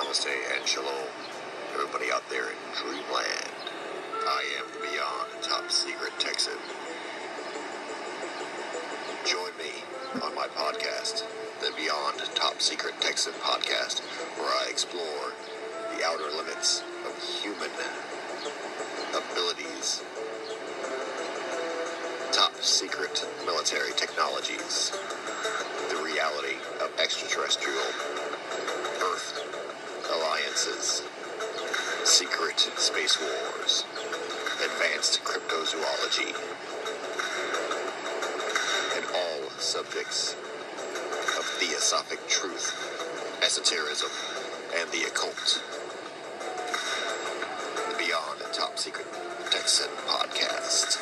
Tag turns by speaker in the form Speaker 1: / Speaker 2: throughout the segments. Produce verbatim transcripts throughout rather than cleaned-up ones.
Speaker 1: Namaste and Shalom, everybody out there in Dreamland. I am the Beyond Top Secret Texan. Join me on my podcast, the Beyond Top Secret Texan podcast, where I explore the outer limits of human abilities, top secret military technologies, the reality of extraterrestrial Earth alliances, secret space wars, advanced cryptozoology, and all subjects of theosophic truth, esotericism, and the occult. The Beyond Top Secret Texan podcast.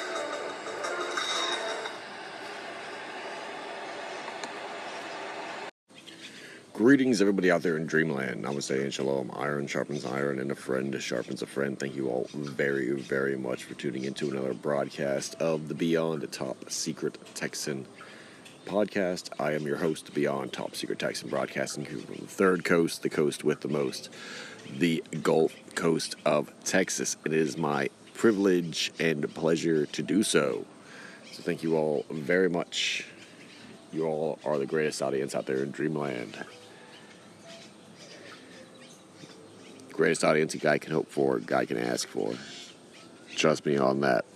Speaker 2: Greetings, everybody out there in Dreamland. Namaste and Shalom. Iron sharpens iron, and a friend sharpens a friend. Thank you all very, very much for tuning into another broadcast of the Beyond Top Secret Texan podcast. I am your host, Beyond Top Secret Texan, broadcasting from the third coast, the coast with the most, the Gulf Coast of Texas. It is my privilege and pleasure to do so. So thank you all very much. You all are the greatest audience out there in Dreamland. Greatest audience a guy can hope for, a guy can ask for. Trust me on that.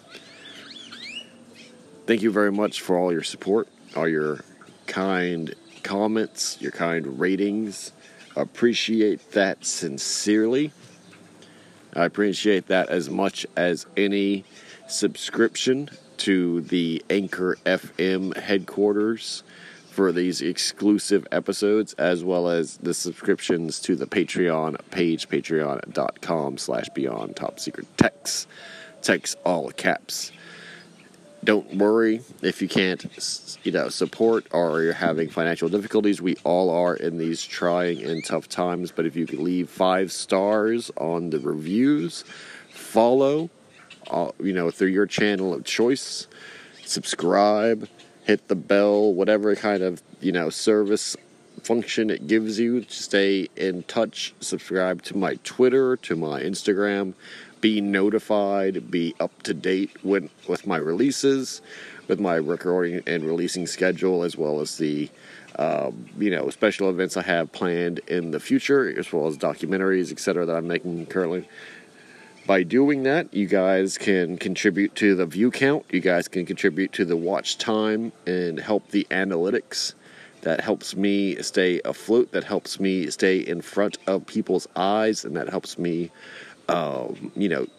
Speaker 2: Thank you very much for all your support, all your kind comments, your kind ratings. Appreciate that sincerely. I appreciate that as much as any subscription to the Anchor F M headquarters for these exclusive episodes, as well as the subscriptions to the Patreon page, patreon.com slash beyond top secret tex. Tex all caps. Don't worry if you can't, you know, support or you're having financial difficulties. We all are in these trying and tough times, but if you could leave five stars on the reviews, follow, uh, you know, through your channel of choice, subscribe, hit the bell, whatever kind of, you know, service function it gives you to stay in touch. Subscribe to my Twitter, to my Instagram. Be notified, be up to date with, with my releases, with my recording and releasing schedule, as well as the, um, you know, special events I have planned in the future, as well as documentaries, et cetera, that I'm making currently. By doing that, you guys can contribute to the view count. You guys can contribute to the watch time and help the analytics. That helps me stay afloat. That helps me stay in front of people's eyes. And that helps me, um, you know,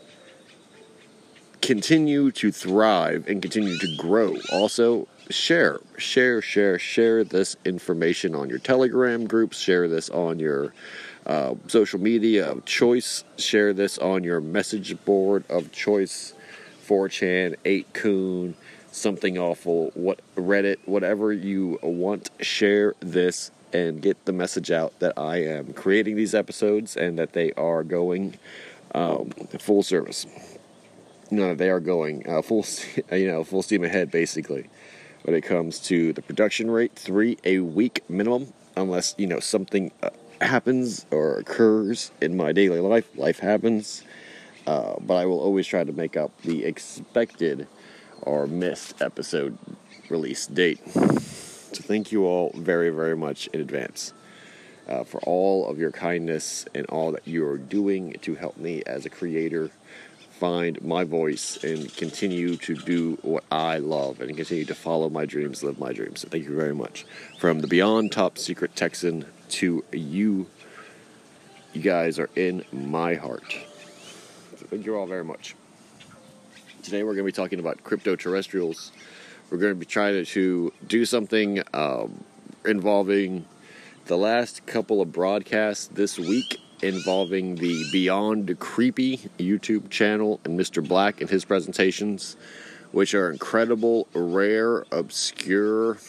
Speaker 2: continue to thrive and continue to grow. Also, share, share, share, share this information on your Telegram groups. Share this on your Uh, social media of choice. Share this on your message board of choice. four chan, eight kun, something awful, what Reddit, whatever you want. Share this and get the message out that I am creating these episodes and that they are going um, full service. No, they are going uh, full, you know, full steam ahead, basically, when it comes to the production rate. Three a week minimum, unless, you know, something Uh, happens or occurs in my daily life. Life happens, uh, but I will always try to make up the expected or missed episode release date. So thank you all very, very much in advance uh, for all of your kindness and all that you are doing to help me as a creator find my voice and continue to do what I love and continue to follow my dreams, live my dreams. So thank you very much. From the Beyond Top Secret Texan to you, you guys are in my heart. So thank you all very much. Today we're going to be talking about crypto-terrestrials. We're going to be trying to do something um, involving the last couple of broadcasts this week, involving the Beyond Creepy YouTube channel and Mister Black and his presentations, which are incredible, rare, obscure,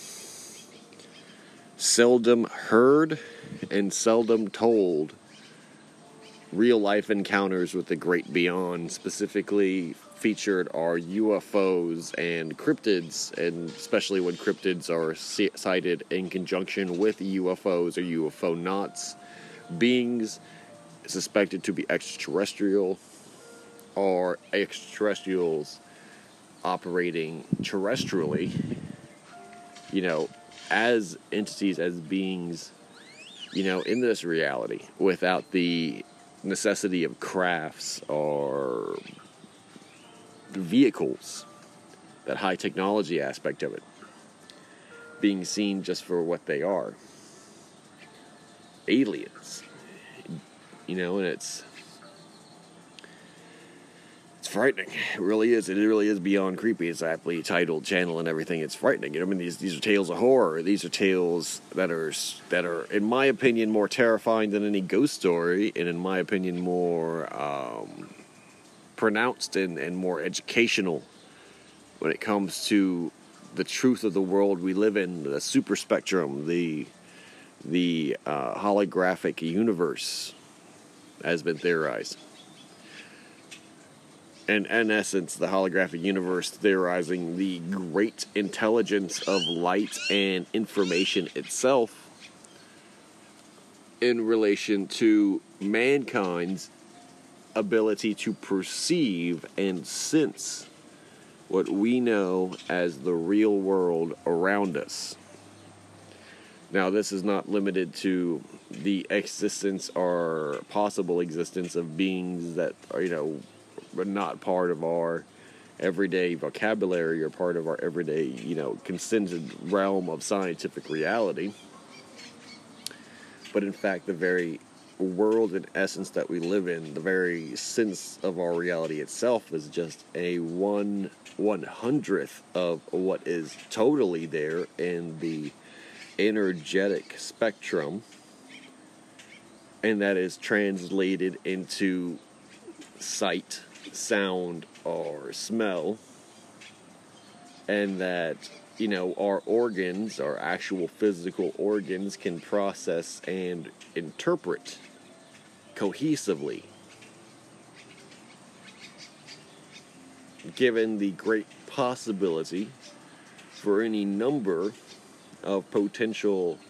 Speaker 2: seldom heard, and seldom told real-life encounters with the great beyond. Specifically featured are U F Os and cryptids, and especially when cryptids are sighted in conjunction with U F Os or U F O knots, beings suspected to be extraterrestrial, or extraterrestrials operating terrestrially, you know, as entities, as beings, you know, in this reality, without the necessity of crafts or vehicles, that high technology aspect of it, being seen just for what they are. Aliens. You know, and it's it's frightening. It really is. It really is beyond creepy. It's aptly titled channel and everything. It's frightening. You know, I mean, these these are tales of horror. These are tales that are that are, in my opinion, more terrifying than any ghost story, and in my opinion, more um, pronounced and, and more educational when it comes to the truth of the world we live in, the super spectrum, the the uh, holographic universe has been theorized. And in essence, the holographic universe theorizing the great intelligence of light and information itself in relation to mankind's ability to perceive and sense what we know as the real world around us. Now, this is not limited to the existence or possible existence of beings that are, you know, are not part of our everyday vocabulary or part of our everyday, you know, consented realm of scientific reality. But in fact, the very world and essence that we live in, the very sense of our reality itself, is just a one one hundredth of what is totally there in the energetic spectrum, and that is translated into sight, sound, or smell, and that, you know, our organs, our actual physical organs, can process and interpret cohesively, given the great possibility for any number of potential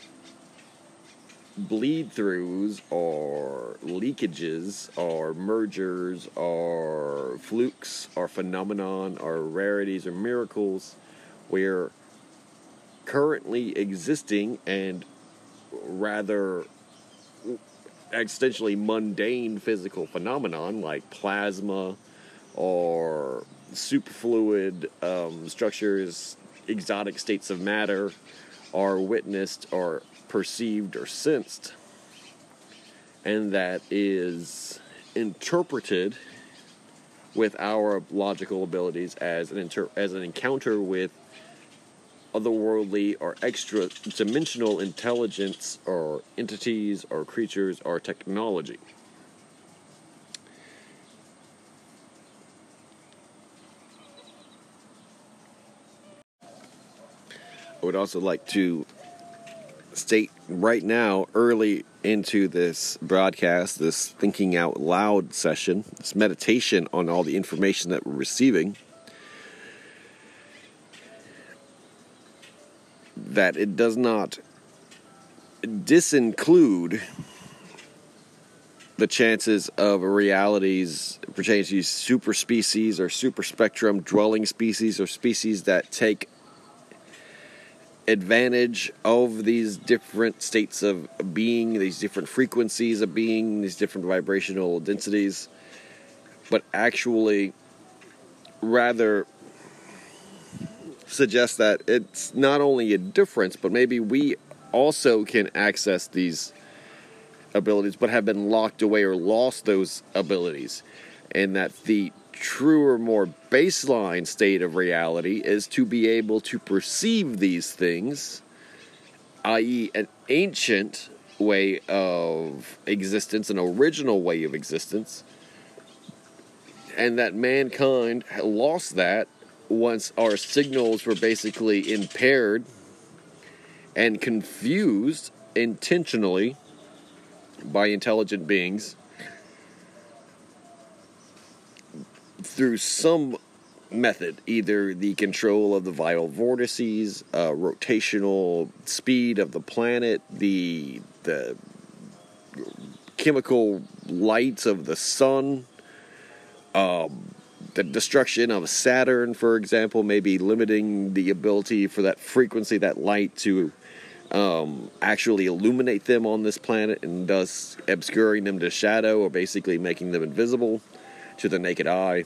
Speaker 2: bleed-throughs or leakages or mergers or flukes or phenomenon or rarities or miracles where currently existing and rather existentially mundane physical phenomenon like plasma or superfluid um, structures, exotic states of matter, are witnessed or perceived or sensed, and that is interpreted with our logical abilities as an inter- as an encounter with otherworldly or extra dimensional intelligence or entities or creatures or technology. I would also like to state right now, early into this broadcast, this thinking out loud session, this meditation on all the information that we're receiving, that it does not disinclude the chances of realities pertaining to super species or super spectrum dwelling species or species that take advantage of these different states of being, these different frequencies of being, these different vibrational densities, but actually rather suggest that it's not only a difference, but maybe we also can access these abilities, but have been locked away or lost those abilities, and that the truer, more baseline state of reality is to be able to perceive these things, that is an ancient way of existence, an original way of existence, and that mankind lost that once our signals were basically impaired and confused intentionally by intelligent beings through some method, either the control of the vital vortices, uh, rotational speed of the planet, the the chemical lights of the sun. Um, the destruction of Saturn, for example, may be limiting the ability for that frequency, that light, to um, actually illuminate them on this planet, and thus obscuring them to shadow, or basically making them invisible to the naked eye.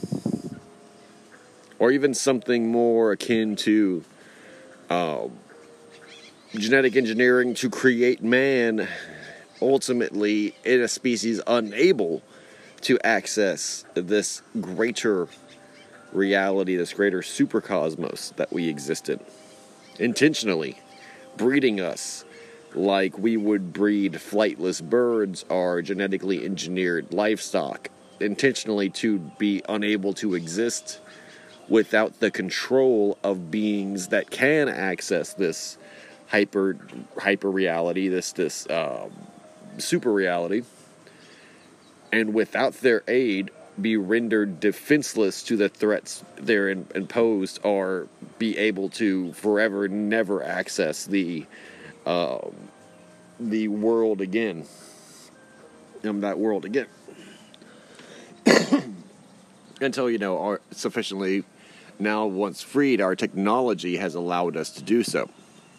Speaker 2: Or even something more akin to uh, genetic engineering to create man ultimately in a species unable to access this greater reality, this greater supercosmos that we exist in. Intentionally breeding us like we would breed flightless birds or genetically engineered livestock, intentionally to be unable to exist without the control of beings that can access this hyper hyper reality, this this um, super reality, and without their aid be rendered defenseless to the threats they're in, imposed, or be able to forever never access the uh, the world again. Um, that world again. Until, you know, are sufficiently now, once freed, our technology has allowed us to do so.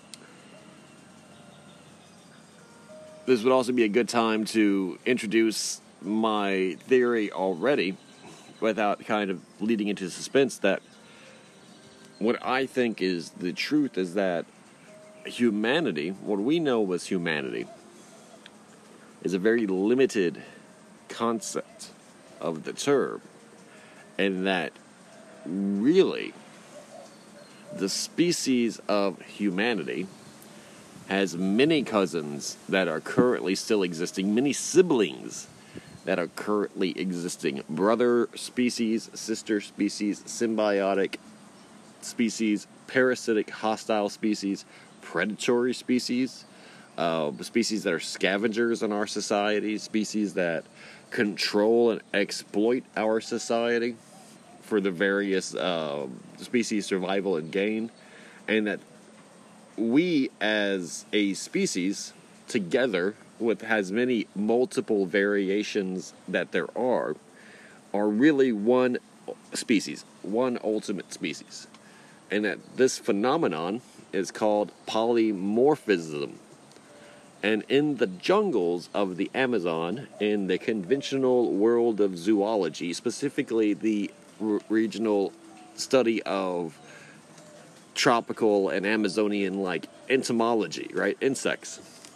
Speaker 2: This would also be a good time to introduce my theory already, without kind of leading into suspense, that what I think is the truth is that humanity, what we know as humanity, is a very limited concept of the term, and that really the species of humanity has many cousins that are currently still existing, many siblings that are currently existing, brother species, sister species, symbiotic species, parasitic hostile species, predatory species, uh, species that are scavengers in our society, species that control and exploit our society for the various uh, species survival and gain, and that we as a species together, with as many multiple variations that there are, are really one species, one ultimate species. And that this phenomenon is called polymorphism. And in the jungles of the Amazon, in the conventional world of zoology, specifically the r- regional study of tropical and Amazonian-like entomology, right, insects,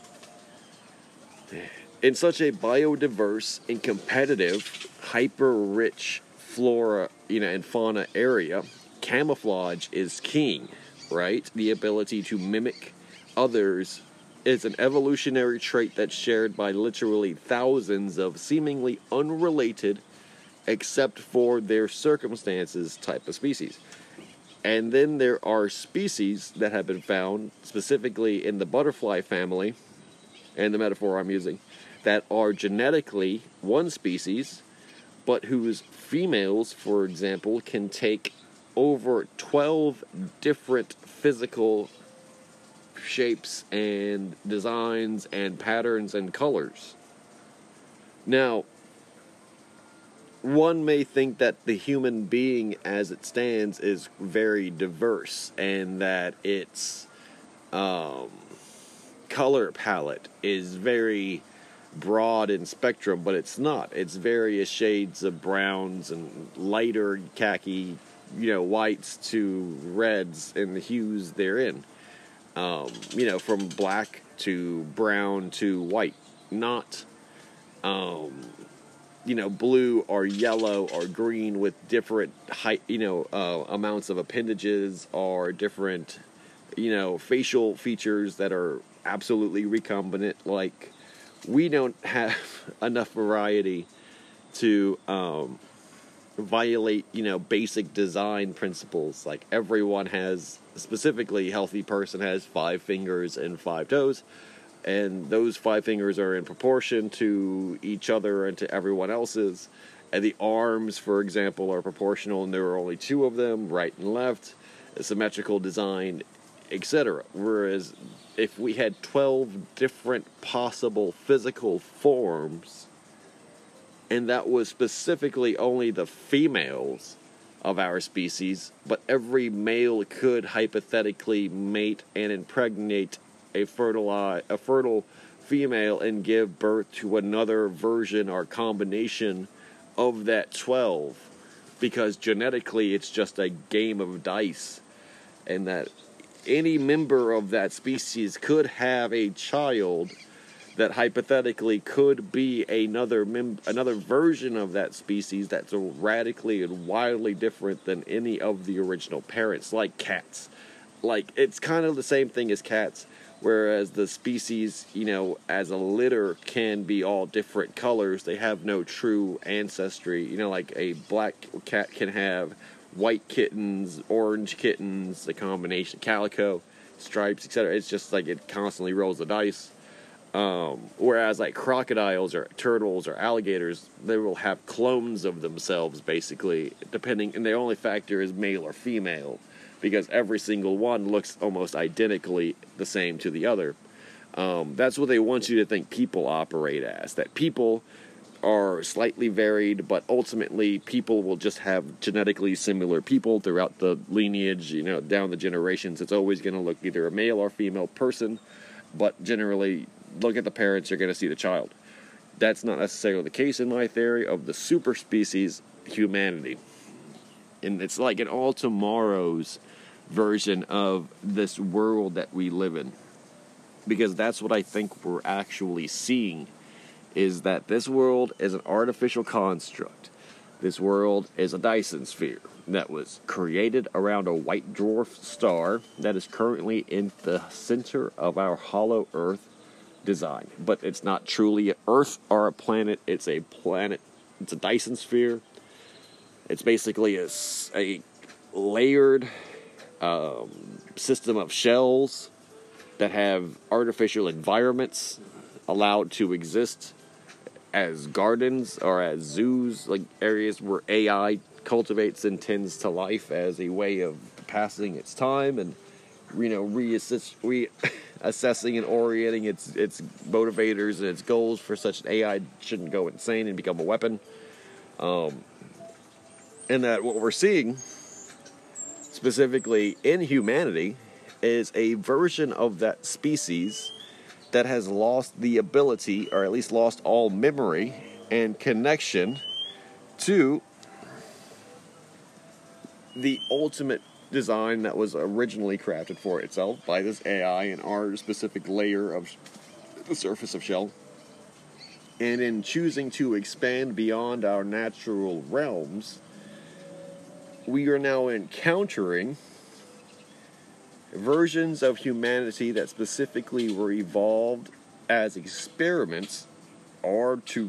Speaker 2: in such a biodiverse and competitive, hyper-rich flora, you know, and fauna area, camouflage is king, right? The ability to mimic others is an evolutionary trait that's shared by literally thousands of seemingly unrelated, except for their circumstances, type of species. And then there are species that have been found, specifically in the butterfly family, and the metaphor I'm using, that are genetically one species, but whose females, for example, can take over twelve different physical shapes and designs and patterns and colors. Now, one may think that the human being as it stands is very diverse, and that its um, color palette is very broad in spectrum, but it's not. It's various shades of browns and lighter khaki, you know, whites to reds and the hues therein. Um, you know, from black to brown to white. Not, um, you know, blue or yellow or green with different height, you know, uh, amounts of appendages, or different, you know, facial features that are absolutely recombinant. Like, we don't have enough variety to um, violate, you know, basic design principles. Like, everyone has, specifically, healthy person has five fingers and five toes, and those five fingers are in proportion to each other and to everyone else's. And the arms, for example, are proportional, and there are only two of them, right and left, a symmetrical design, et cetera. Whereas if we had twelve different possible physical forms, and that was specifically only the females of our species, but every male could hypothetically mate and impregnate a fertili- a fertile female and give birth to another version or combination of that twelve, because genetically it's just a game of dice, and that any member of that species could have a child that hypothetically could be another mem- another version of that species that's radically and wildly different than any of the original parents, like cats. Like, it's kind of the same thing as cats, whereas the species, you know, as a litter can be all different colors. They have no true ancestry. You know, like a black cat can have white kittens, orange kittens, the combination, calico, stripes, et cetera. It's just like it constantly rolls the dice. Um, whereas like crocodiles or turtles or alligators, they will have clones of themselves, basically, depending, and the only factor is male or female, because every single one looks almost identically the same to the other. Um, that's what they want you to think people operate as, that people are slightly varied, but ultimately people will just have genetically similar people throughout the lineage, you know, down the generations. It's always going to look either a male or female person, but generally, look at the parents, you're going to see the child. That's not necessarily the case in my theory of the super species humanity. And it's like an all tomorrow's version of this world that we live in. Because that's what I think we're actually seeing, is that this world is an artificial construct. This world is a Dyson sphere that was created around a white dwarf star that is currently in the center of our hollow Earth design. But it's not truly an Earth or a planet. It's a planet. It's a Dyson sphere. It's basically a, a layered um, system of shells that have artificial environments allowed to exist as gardens or as zoos, like areas where A I cultivates and tends to life as a way of passing its time and, you know, reassess, reassessing and orienting its its motivators and its goals for such an A I shouldn't go insane and become a weapon. Um, and that what we're seeing, specifically in humanity, is a version of that species that has lost the ability, or at least lost all memory and connection to the ultimate design that was originally crafted for itself by this A I and our specific layer of sh- the surface of shell. And in choosing to expand beyond our natural realms, we are now encountering versions of humanity that specifically were evolved as experiments or to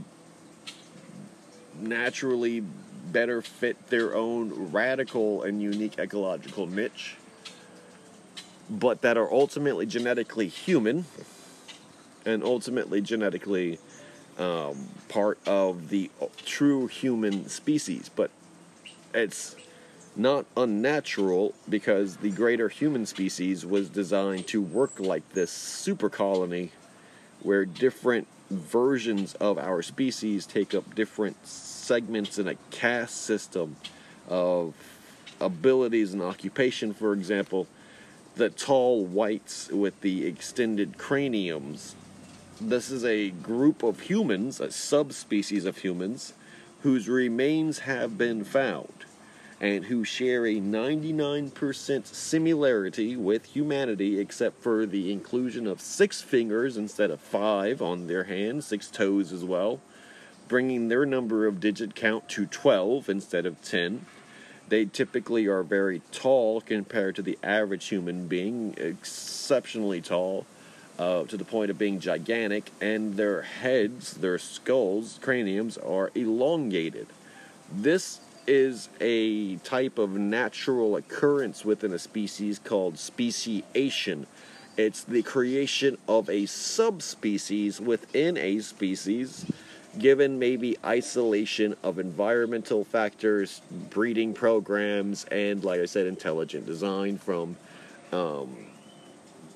Speaker 2: naturally better fit their own radical and unique ecological niche, but that are ultimately genetically human and ultimately genetically um, part of the true human species. But it's not unnatural, because the greater human species was designed to work like this super colony where different versions of our species take up different segments in a caste system of abilities and occupation. For example, the tall whites with the extended craniums. This is a group of humans, a subspecies of humans, whose remains have been found, and who share a ninety-nine percent similarity with humanity, except for the inclusion of six fingers instead of five on their hands, six toes as well, bringing their number of digit count to twelve instead of ten. They typically are very tall compared to the average human being, exceptionally tall, uh, to the point of being gigantic, and their heads, their skulls, craniums, are elongated. This is a type of natural occurrence within a species called speciation. It's the creation of a subspecies within a species, given maybe isolation of environmental factors, breeding programs, and, like I said, intelligent design from um,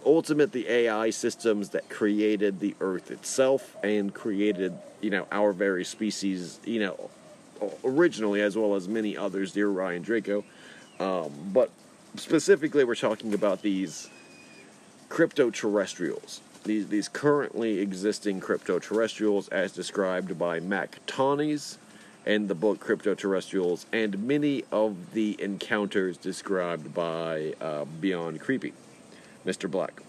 Speaker 2: ultimate the A I systems that created the Earth itself and created, you know, our very species, you know, originally, as well as many others, dear Ryan Draco. Um, but specifically, we're talking about these crypto-terrestrials. These, these currently existing crypto-terrestrials as described by Mac Tanis in the book Crypto-Terrestrials, and many of the encounters described by uh, Beyond Creepy, Mister Black.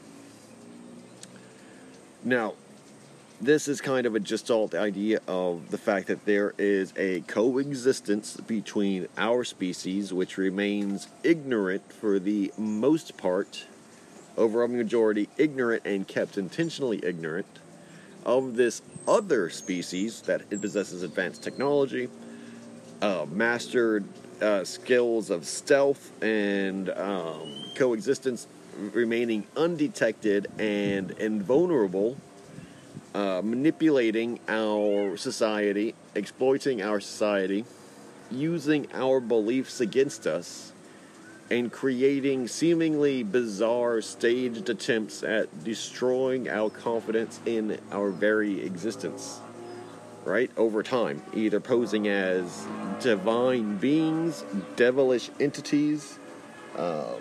Speaker 2: Now, this is kind of a gestalt idea of the fact that there is a coexistence between our species, which remains ignorant for the most part, overwhelming majority ignorant and kept intentionally ignorant, of this other species that it possesses advanced technology, uh, mastered uh, skills of stealth and um, coexistence, remaining undetected and invulnerable, uh, manipulating our society, exploiting our society, using our beliefs against us, and creating seemingly bizarre staged attempts at destroying our confidence in our very existence, right? Over time, either posing as divine beings, devilish entities, um,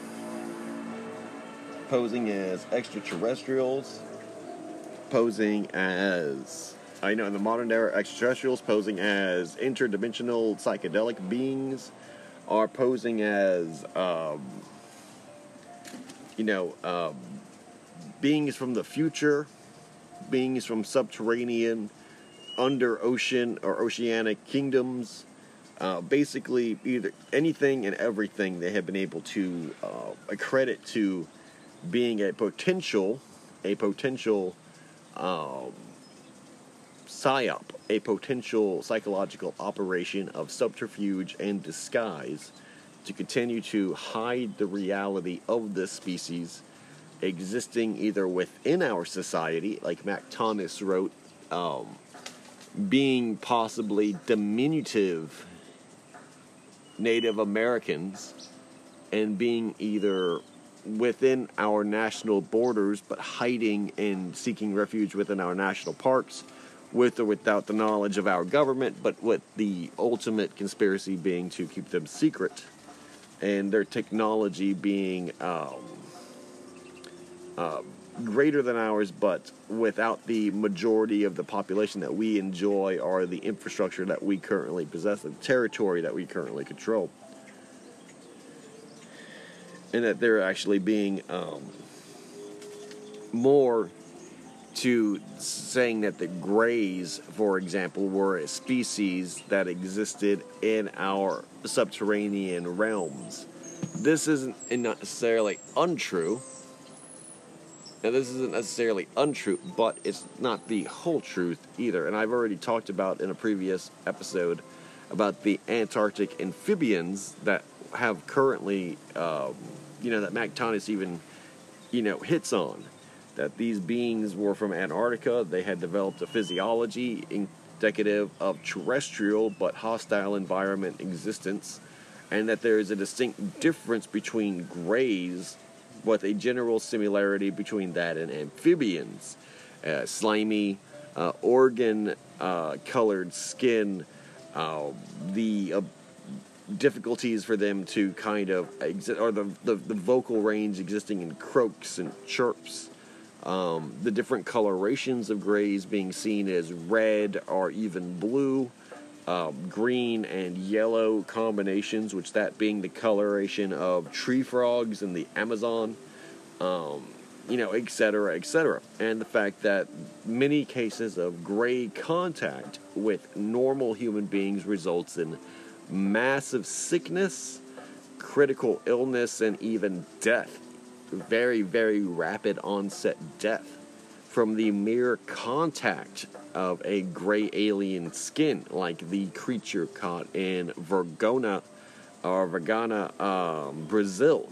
Speaker 2: posing as extraterrestrials, posing as, I know in the modern era, extraterrestrials posing as interdimensional psychedelic beings, are posing as, um, you know, um, beings from the future, beings from subterranean, under ocean or oceanic kingdoms. Uh, basically, either anything and everything they have been able to uh, accredit to being a potential, a potential um, psyop, a potential psychological operation of subterfuge and disguise to continue to hide the reality of this species existing either within our society, like Mac Tanis wrote, um, being possibly diminutive Native Americans, and being either within our national borders but hiding and seeking refuge within our national parks, with or without the knowledge of our government, but with the ultimate conspiracy being to keep them secret, and their technology being um, uh, greater than ours, but without the majority of the population that we enjoy or the infrastructure that we currently possess, the territory that we currently control. And that they're actually being um, more to saying that the Greys, for example, were a species that existed in our subterranean realms. This isn't necessarily untrue. Now, this isn't necessarily untrue, but it's not the whole truth either. And I've already talked about in a previous episode about the Antarctic amphibians that have currently, um, you know, that Mac Tanis even, you know, hits on. That these beings were from Antarctica. They had developed a physiology indicative of terrestrial but hostile environment existence, and that there is a distinct difference between greys, with a general similarity between that and amphibians. Uh, slimy, uh, organ-colored uh, skin, uh, the uh, difficulties for them to kind of exist, or the, the, the vocal range existing in croaks and chirps. Um, the different colorations of grays being seen as red or even blue, uh, green and yellow combinations, which that being the coloration of tree frogs in the Amazon, um, you know, et cetera, et cetera. And the fact that many cases of gray contact with normal human beings results in massive sickness, critical illness, and even death. Very, very rapid onset death from the mere contact of a gray alien skin, like the creature caught in Vergona or Vergana, um, Brazil.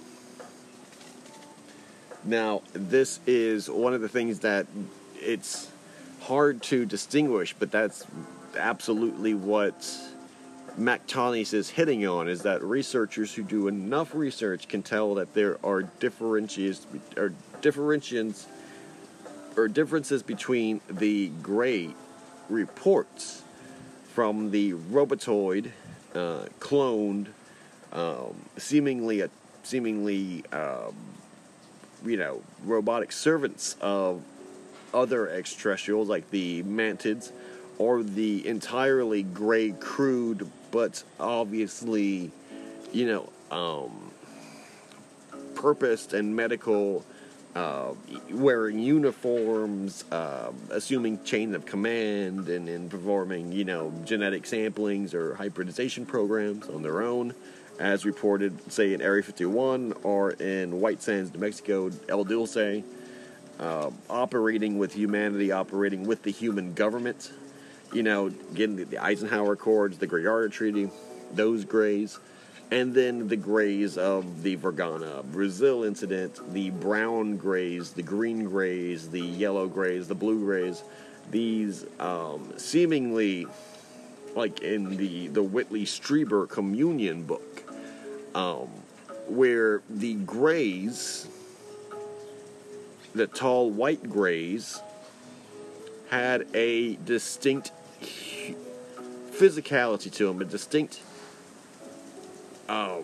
Speaker 2: Now, this is one of the things that it's hard to distinguish, but that's absolutely what Mactonys is hitting on is that researchers who do enough research can tell that there are differentiations or differentiations or differences between the gray reports from the robotoid, uh, cloned, um, seemingly a seemingly um, you know robotic servants of other extraterrestrials like the mantids, or the entirely gray, crude, but obviously, you know, um, purposed and medical, uh, wearing uniforms, uh, assuming chain of command, and, and performing, you know, genetic samplings or hybridization programs on their own, as reported, say, in Area fifty-one or in White Sands, New Mexico, El Dulce, uh, operating with humanity, operating with the human government. You know, getting the, the Eisenhower Accords, the Great Treaty, those grays, and then the grays of the Vergana Brazil incident, the brown grays, the green grays, the yellow grays, the blue grays, these um, seemingly, like in the, the Whitley Strieber Communion book, um, where the grays, the tall white grays, had a distinct physicality to them, a distinct um,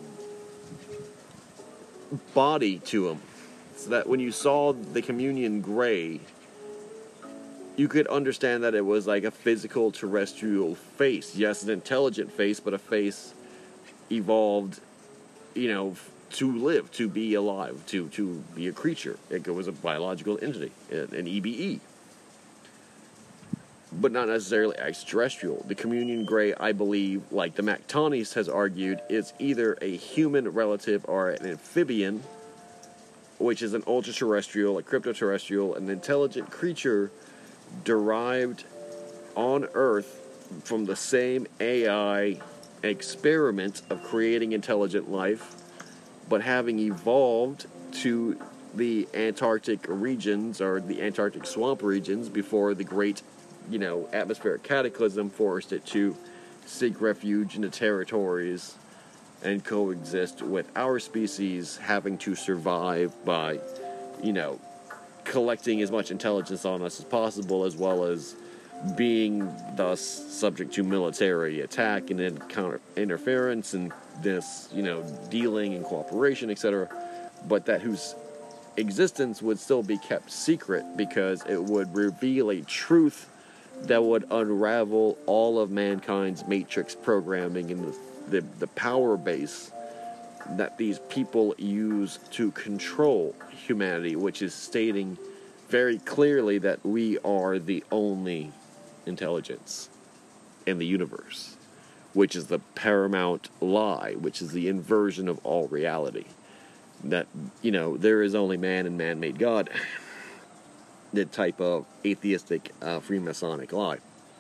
Speaker 2: body to them, so that when you saw the Communion gray, you could understand that it was like a physical terrestrial face. Yes, an intelligent face, but a face evolved, you know, to live, to be alive, to, to be a creature. It was a biological entity, an E B E. But not necessarily extraterrestrial. The Communion gray, I believe, like the Mactonys has argued, is either a human relative or an amphibian, which is an ultra-terrestrial, a crypto-terrestrial, an intelligent creature derived on Earth from the same A I experiment of creating intelligent life, but having evolved to the Antarctic regions, or the Antarctic swamp regions, before the great you know, atmospheric cataclysm forced it to seek refuge in the territories and coexist with our species, having to survive by, you know, collecting as much intelligence on us as possible, as well as being thus subject to military attack and then counter interference and this, you know, dealing and cooperation, et cetera. But that whose existence would still be kept secret because it would reveal a truth that would unravel all of mankind's matrix programming and the, the, the power base that these people use to control humanity, which is stating very clearly that we are the only intelligence in the universe, which is the paramount lie, which is the inversion of all reality. That, you know, there is only man and man-made God. The type of atheistic uh, Freemasonic lie.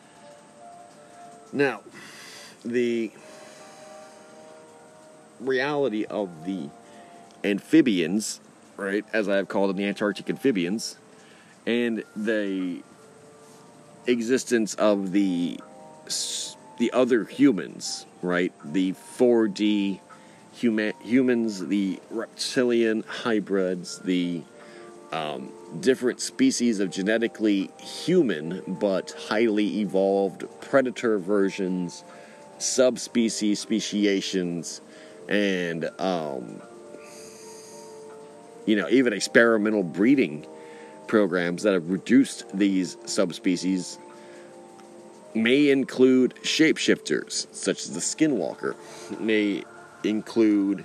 Speaker 2: Now, the reality of the amphibians, right, as I have called them, the Antarctic amphibians, and the existence of the the other humans, right, the four D human, humans, the reptilian hybrids, the Um, different species of genetically human but highly evolved predator versions, subspecies, speciations, and um, you know, even experimental breeding programs that have reduced these subspecies may include shapeshifters, such as the Skinwalker, may include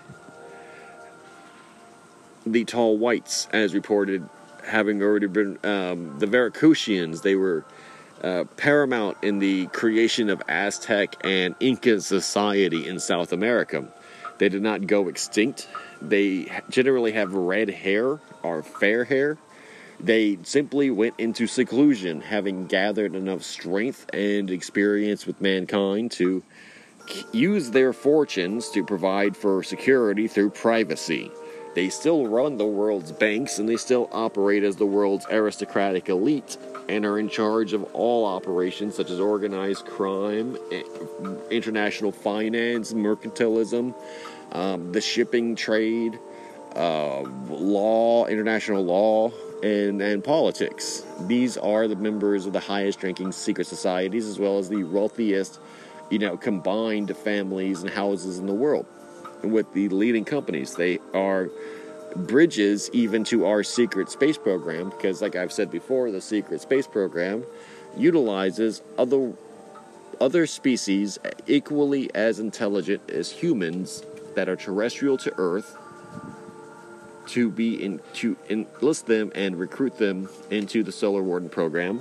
Speaker 2: the tall whites, as reported, having already been, um, the Veracruzans. They were uh, paramount in the creation of Aztec and Inca society in South America. They did not go extinct. They generally have red hair or fair hair. They simply went into seclusion, having gathered enough strength and experience with mankind to use their fortunes to provide for security through privacy. They still run the world's banks, and they still operate as the world's aristocratic elite, and are in charge of all operations such as organized crime, international finance, mercantilism, um, the shipping trade, uh, law, international law, and, and politics. These are the members of the highest-ranking secret societies, as well as the wealthiest, you know, combined families and houses in the world. And with the leading companies, they are bridges even to our secret space program, because like I've said before, the secret space program utilizes other other species equally as intelligent as humans that are terrestrial to Earth to be in to enlist them and recruit them into the Solar Warden program.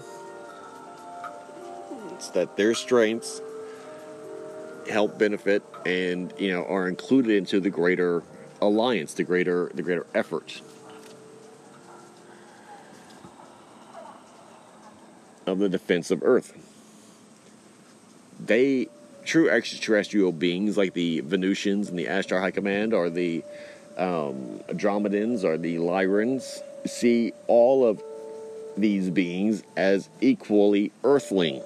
Speaker 2: It's that their strengths help benefit and, you know, are included into the greater alliance, the greater the greater effort of the defense of Earth. They, true extraterrestrial beings like the Venusians and the Ashtar High Command, or the um, Andromedans, or the Lyrans, see all of these beings as equally earthling.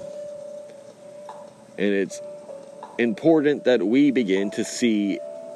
Speaker 2: And it's important that we begin to see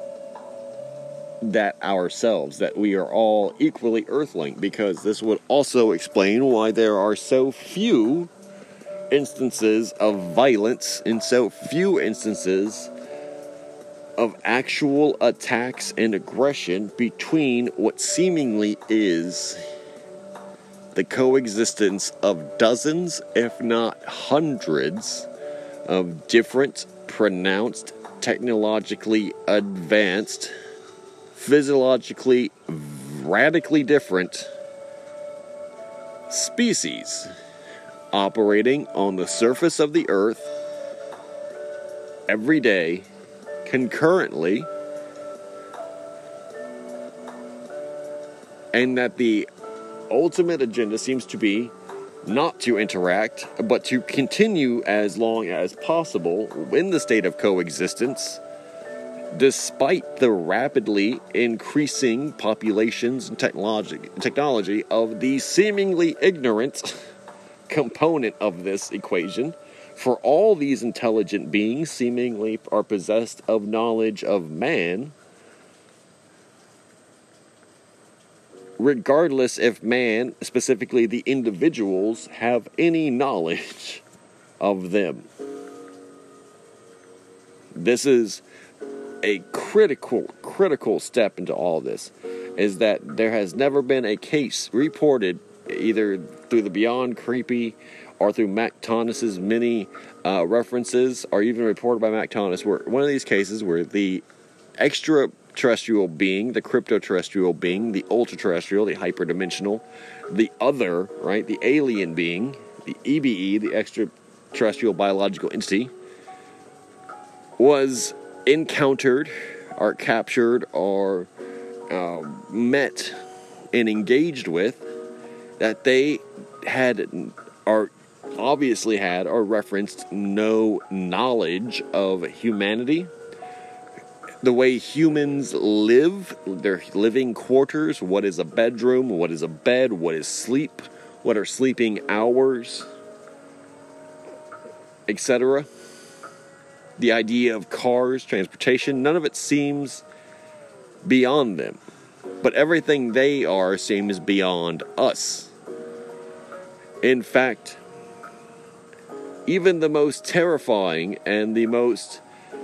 Speaker 2: that ourselves, that we are all equally earthling, because this would also explain why there are so few instances of violence and so few instances of actual attacks and aggression between what seemingly is the coexistence of dozens, if not hundreds, of different, pronounced, technologically advanced, physiologically radically different species operating on the surface of the Earth every day, concurrently, and that the ultimate agenda seems to be not to interact, but to continue as long as possible in the state of coexistence, despite the rapidly increasing populations and technology, technology of the seemingly ignorant component of this equation. For all these intelligent beings seemingly are possessed of knowledge of man, regardless if man, specifically the individuals, have any knowledge of them. This is a critical, critical step into all this, is that there has never been a case reported, either through the Beyond Creepy or through Mac Tonnis's many uh, references, or even reported by Mac Tonnis, where one of these cases where the extraterrestrial being, the crypto-terrestrial being, the ultra-terrestrial, the hyperdimensional, the other, right, the alien being, the E B E, the extraterrestrial biological entity, was encountered or captured or uh, met and engaged with, that they had or obviously had or referenced no knowledge of humanity, the way humans live, their living quarters, what is a bedroom, what is a bed, what is sleep, what are sleeping hours, et cetera. The idea of cars, transportation, none of it seems beyond them. But everything they are seems beyond us. In fact, even the most terrifying and the most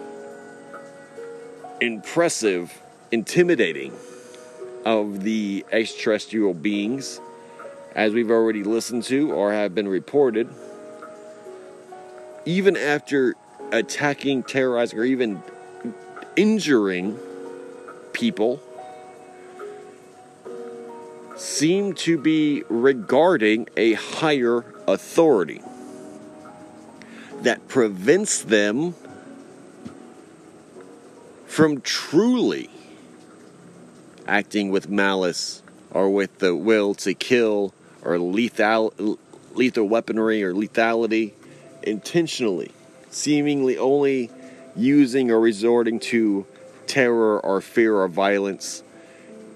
Speaker 2: impressive, intimidating of the extraterrestrial beings, as we've already listened to or have been reported, even after attacking, terrorizing, or even injuring people, seem to be regarding a higher authority that prevents them from truly acting with malice or with the will to kill or lethal, lethal weaponry or lethality intentionally, seemingly only using or resorting to terror or fear or violence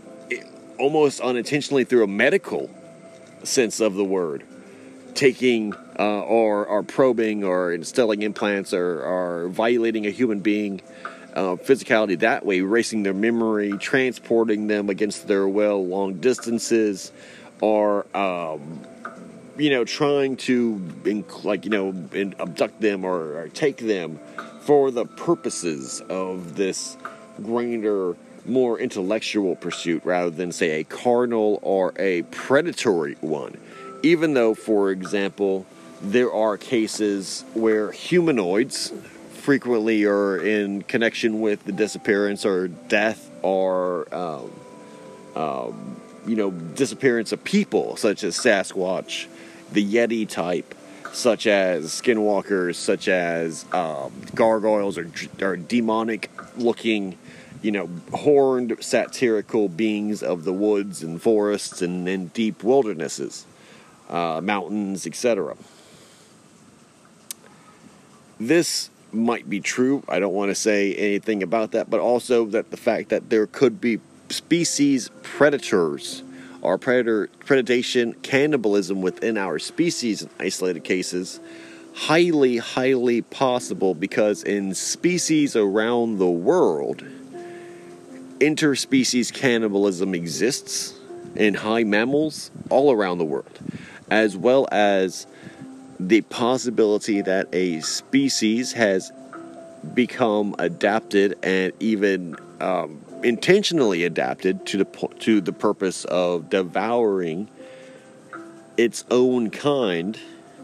Speaker 2: almost unintentionally through a medical sense of the word, taking uh, or, or probing or installing implants or, or violating a human being uh, physicality that way, erasing their memory, transporting them against their will long distances, or um, you know, trying to like you know abduct them or, or take them for the purposes of this grander, more intellectual pursuit rather than, say, a carnal or a predatory one. Even though, for example, there are cases where humanoids frequently are in connection with the disappearance or death or, um, um, you know, disappearance of people, such as Sasquatch, the Yeti type, such as skinwalkers, such as um, gargoyles or, or demonic-looking, you know, horned satirical beings of the woods and forests and, and deep wildernesses, uh, mountains, et cetera. This might be true. I don't want to say anything about that, but also that the fact that there could be species predators or predator predation, cannibalism within our species in isolated cases, highly, highly possible, because in species around the world, interspecies cannibalism exists in high mammals all around the world, as well as the possibility that a species has become adapted and even um, intentionally adapted to the to the purpose of devouring its own kind,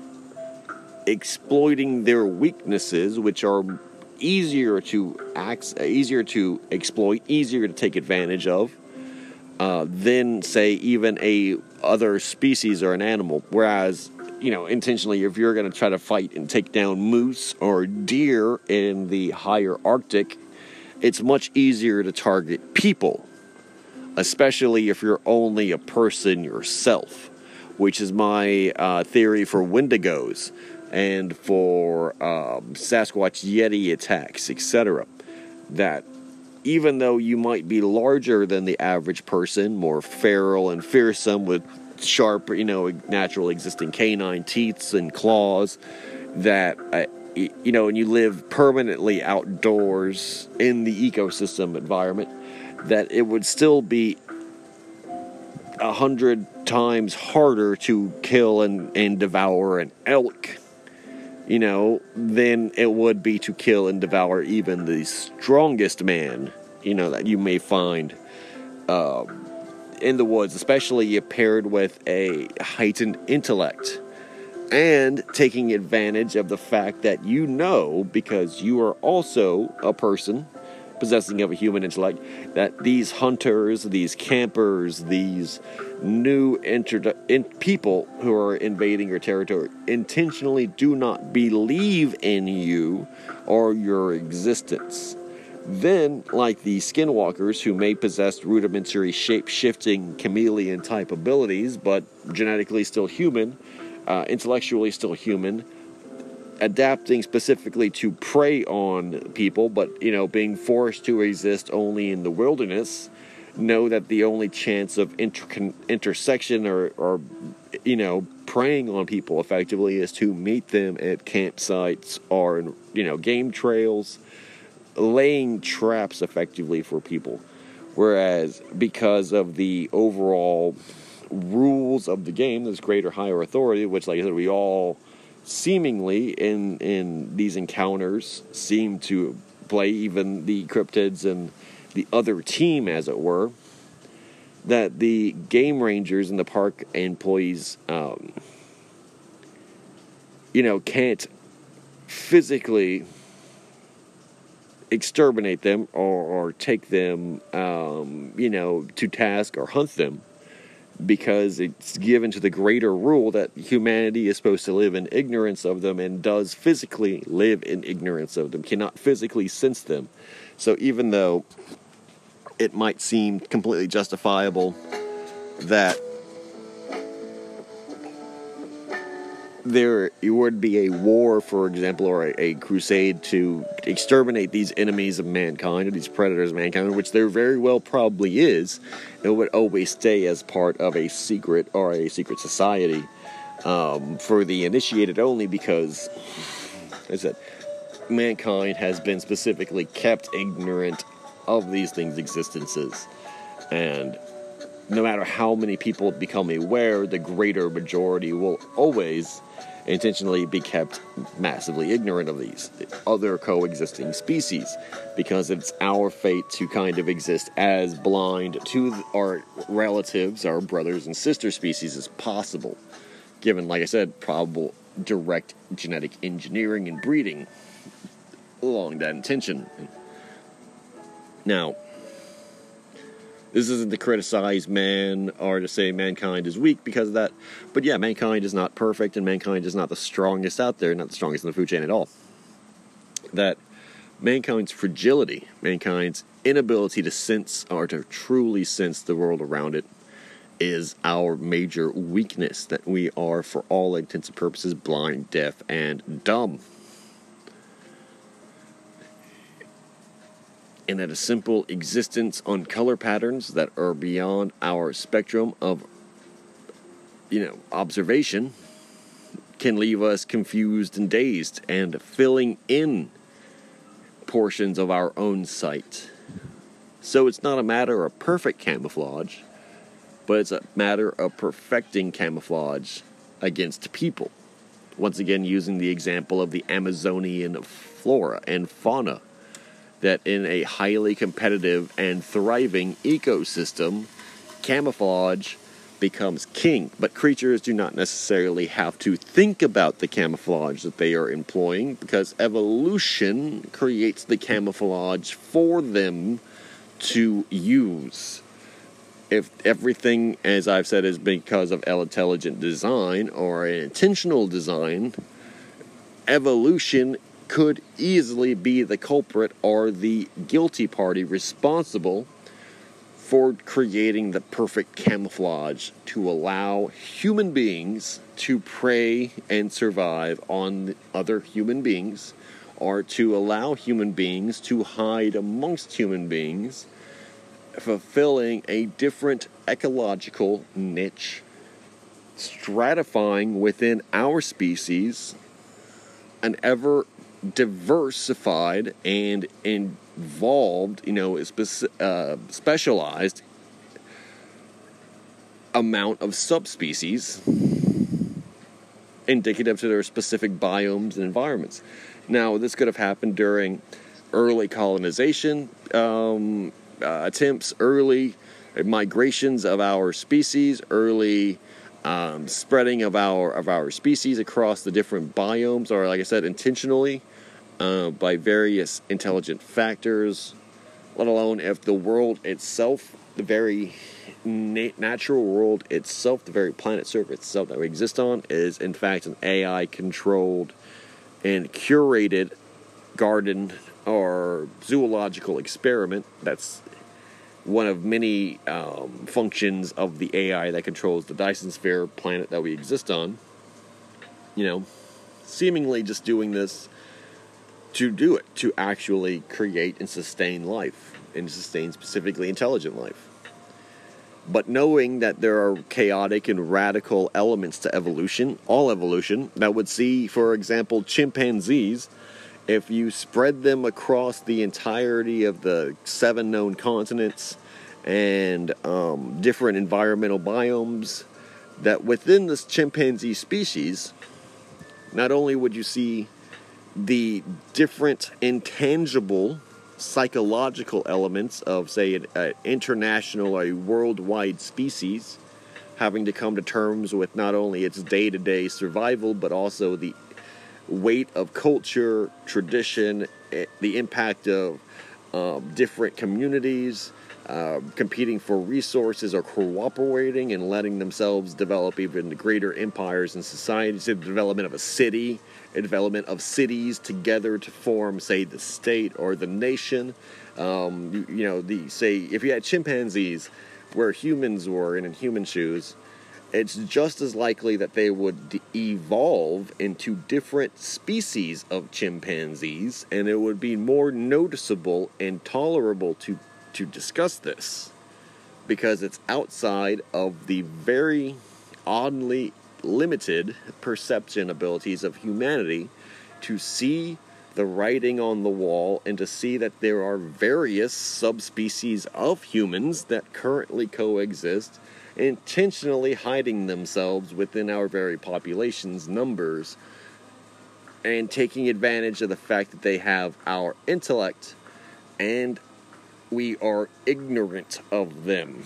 Speaker 2: exploiting their weaknesses, which are easier to act, easier to exploit, easier to take advantage of, uh, than, say, even a other species or an animal. Whereas, you know, intentionally, if you're going to try to fight and take down moose or deer in the higher Arctic, it's much easier to target people, especially if you're only a person yourself, which is my uh, theory for Wendigos and for um, Sasquatch Yeti attacks, et cetera. That even though you might be larger than the average person, more feral and fearsome with sharp, you know, natural existing canine teeth and claws, that, uh, you know, and you live permanently outdoors in the ecosystem environment, that it would still be a hundred times harder to kill and, and devour an elk, you know, than it would be to kill and devour even the strongest man, you know, that you may find uh, in the woods, especially paired with a heightened intellect and taking advantage of the fact that you know, because you are also a person possessing of a human intellect, that these hunters, these campers, these new inter- in people who are invading your territory intentionally do not believe in you or your existence. Then, like the skinwalkers, who may possess rudimentary shape-shifting chameleon-type abilities, but genetically still human, uh, intellectually still human, adapting specifically to prey on people, but, you know, being forced to exist only in the wilderness, know that the only chance of inter- intersection or, or, you know, preying on people effectively is to meet them at campsites or, you know, game trails, laying traps effectively for people. Whereas, because of the overall rules of the game, there's greater, higher authority, which, like I said, we all seemingly in in these encounters seem to play, even the cryptids and the other team, as it were, that the game rangers and the park employees, um, you know, can't physically exterminate them or, or take them, um, you know, to task or hunt them, because it's given to the greater rule that humanity is supposed to live in ignorance of them and does physically live in ignorance of them, cannot physically sense them. So even though it might seem completely justifiable that there would be a war, for example, or a, a crusade to exterminate these enemies of mankind, or these predators of mankind, which there very well probably is, it would always stay as part of a secret or a secret society um, for the initiated only, because, as I said, mankind has been specifically kept ignorant of these things' existences. And no matter how many people become aware, the greater majority will always intentionally be kept massively ignorant of these other coexisting species, because it's our fate to kind of exist as blind to our relatives, our brothers and sister species as possible, given, like I said, probable direct genetic engineering and breeding along that intention. Now, this isn't to criticize man or to say mankind is weak because of that. But yeah, mankind is not perfect, and mankind is not the strongest out there, not the strongest in the food chain at all. That mankind's fragility, mankind's inability to sense or to truly sense the world around it, is our major weakness. That we are, for all intents and purposes, blind, deaf, and dumb. And that a simple existence on color patterns that are beyond our spectrum of, you know, observation can leave us confused and dazed and filling in portions of our own sight. So it's not a matter of perfect camouflage, but it's a matter of perfecting camouflage against people. Once again, using the example of the Amazonian flora and fauna, that in a highly competitive and thriving ecosystem, camouflage becomes king. But creatures do not necessarily have to think about the camouflage that they are employing, because evolution creates the camouflage for them to use. If everything, as I've said, is because of intelligent design or an intentional design, evolution could easily be the culprit or the guilty party responsible for creating the perfect camouflage to allow human beings to prey and survive on other human beings, or to allow human beings to hide amongst human beings, fulfilling a different ecological niche, stratifying within our species an ever diversified and involved, you know, speci- uh, specialized amount of subspecies indicative to their specific biomes and environments. Now, this could have happened during early colonization um, uh, attempts, early migrations of our species, early um, spreading of our of our species across the different biomes, or, like I said, intentionally uh, by various intelligent factors, let alone if the world itself, the very na- natural world itself, the very planet surface itself that we exist on, is in fact an A I-controlled and curated garden or zoological experiment. That's one of many um, functions of the A I that controls the Dyson Sphere planet that we exist on. You know, seemingly just doing this to do it, to actually create and sustain life, and sustain specifically intelligent life. But knowing that there are chaotic and radical elements to evolution, all evolution, that would see, for example, chimpanzees, if you spread them across the entirety of the seven known continents and um, different environmental biomes, that within this chimpanzee species, not only would you see the different intangible psychological elements of, say, an, an international or a worldwide species having to come to terms with not only its day-to-day survival, but also the weight of culture, tradition, the impact of um, different communities uh, competing for resources or cooperating and letting themselves develop even greater empires and societies, the development of a city, a development of cities together to form, say, the state or the nation. Um, you, you know, the say if you had chimpanzees where humans were and in human shoes, it's just as likely that they would de- evolve into different species of chimpanzees, and it would be more noticeable and tolerable to, to discuss this, because it's outside of the very oddly limited perception abilities of humanity to see the writing on the wall and to see that there are various subspecies of humans that currently coexist, intentionally hiding themselves within our very population's numbers and taking advantage of the fact that they have our intellect and we are ignorant of them.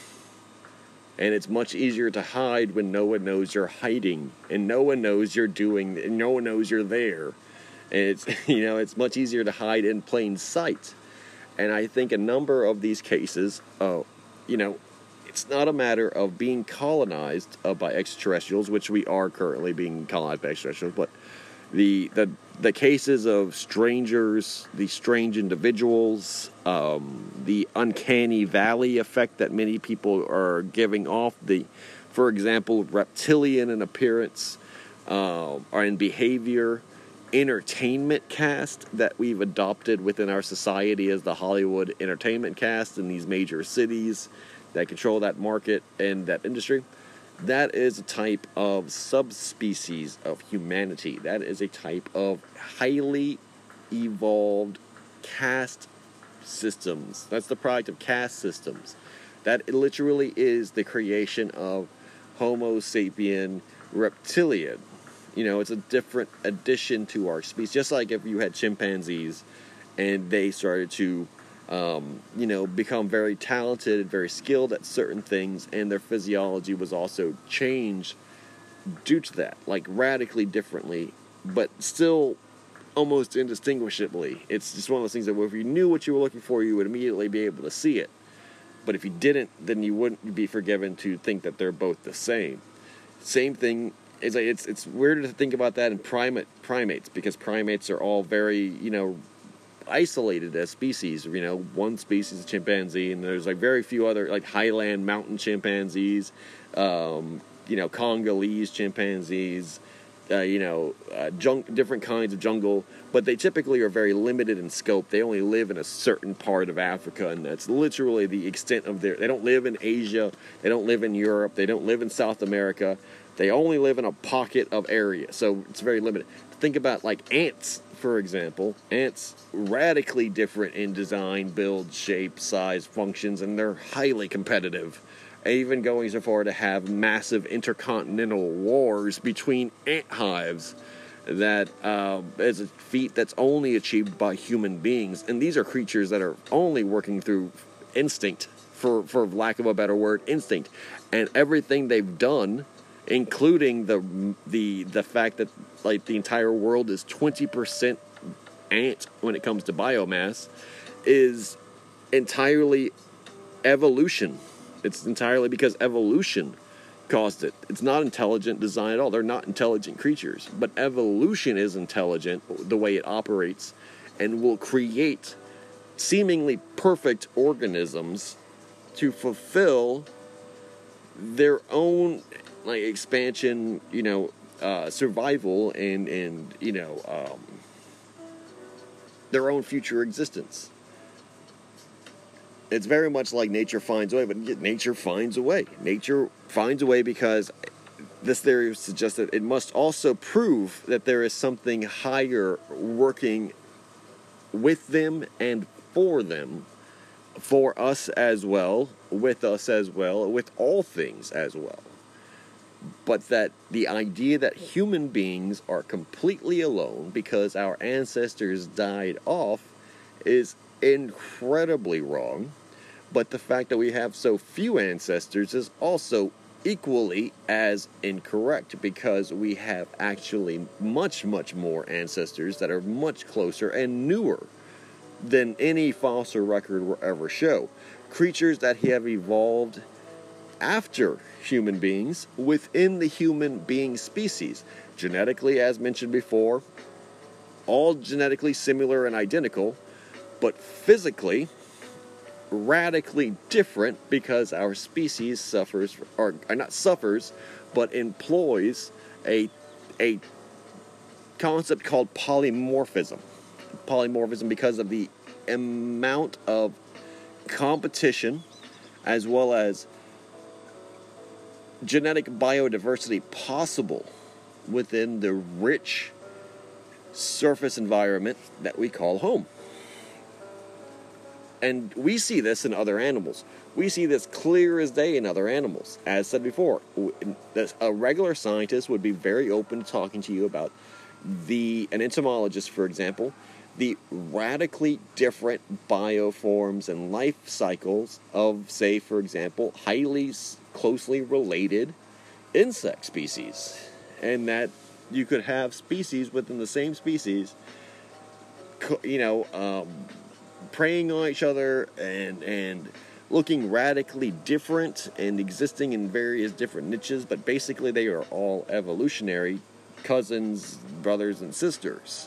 Speaker 2: And it's much easier to hide when no one knows you're hiding, and no one knows you're doing, and no one knows you're there. And it's, you know, it's much easier to hide in plain sight. And I think a number of these cases, uh, you know, it's not a matter of being colonized uh, by extraterrestrials, which we are currently being colonized by extraterrestrials, but the the the cases of strangers, the strange individuals, um, the uncanny valley effect that many people are giving off, the, for example, reptilian in appearance uh, or in behavior, entertainment cast that we've adopted within our society as the Hollywood entertainment cast in these major cities that control that market and that industry. That is a type of subspecies of humanity. That is a type of highly evolved caste systems. That's the product of caste systems. That literally is the creation of Homo sapien reptilian. You know, it's a different addition to our species. Just like if you had chimpanzees and they started to Um, you know, become very talented and very skilled at certain things, and their physiology was also changed due to that, like radically differently, but still almost indistinguishably. It's just one of those things that if you knew what you were looking for, you would immediately be able to see it. But if you didn't, then you wouldn't be forgiven to think that they're both the same. Same thing. It's like, it's it's weird to think about that in primate primates, because primates are all very, you know, isolated as species. You know, one species of chimpanzee, and there's like very few other, like highland mountain chimpanzees, um, you know, Congolese chimpanzees, uh, you know, uh, jung- different kinds of jungle, but they typically are very limited in scope. They only live in a certain part of Africa, and that's literally the extent of their, they don't live in Asia, they don't live in Europe, they don't live in South America, they only live in a pocket of area, so it's very limited. Think about like ants, for example. Ants, radically different in design, build, shape, size, functions, and they're highly competitive. Even going so far to have massive intercontinental wars between ant hives that uh, is a feat that's only achieved by human beings. And these are creatures that are only working through instinct, for, for lack of a better word, instinct. And everything they've done, including the the the fact that like the entire world is twenty percent ant when it comes to biomass, is entirely evolution. It's entirely because evolution caused it. It's not intelligent design at all. They're not intelligent creatures, but evolution is intelligent the way it operates, and will create seemingly perfect organisms to fulfill their own like expansion, you know, uh, survival, and, and you know, um, their own future existence. It's very much like nature finds a way, but nature finds a way. Nature finds a way because this theory suggests that it must also prove that there is something higher working with them and for them, for us as well, with us as well, with all things as well. But that the idea that human beings are completely alone because our ancestors died off is incredibly wrong. But the fact that we have so few ancestors is also equally as incorrect, because we have actually much, much more ancestors that are much closer and newer than any fossil record will ever show. Creatures that have evolved after human beings within the human being species. Genetically, as mentioned before, all genetically similar and identical, but physically radically different because our species suffers, or, or not suffers, but employs a a concept called polymorphism. Polymorphism because of the amount of competition as well as genetic biodiversity possible within the rich surface environment that we call home. And we see this in other animals. We see this clear as day in other animals. As said before, a regular scientist would be very open to talking to you about the, an entomologist, for example, the radically different bioforms and life cycles of, say, for example, highly closely related insect species. And that you could have species within the same species, you know, um, preying on each other and and looking radically different and existing in various different niches, but basically they are all evolutionary cousins, brothers, and sisters.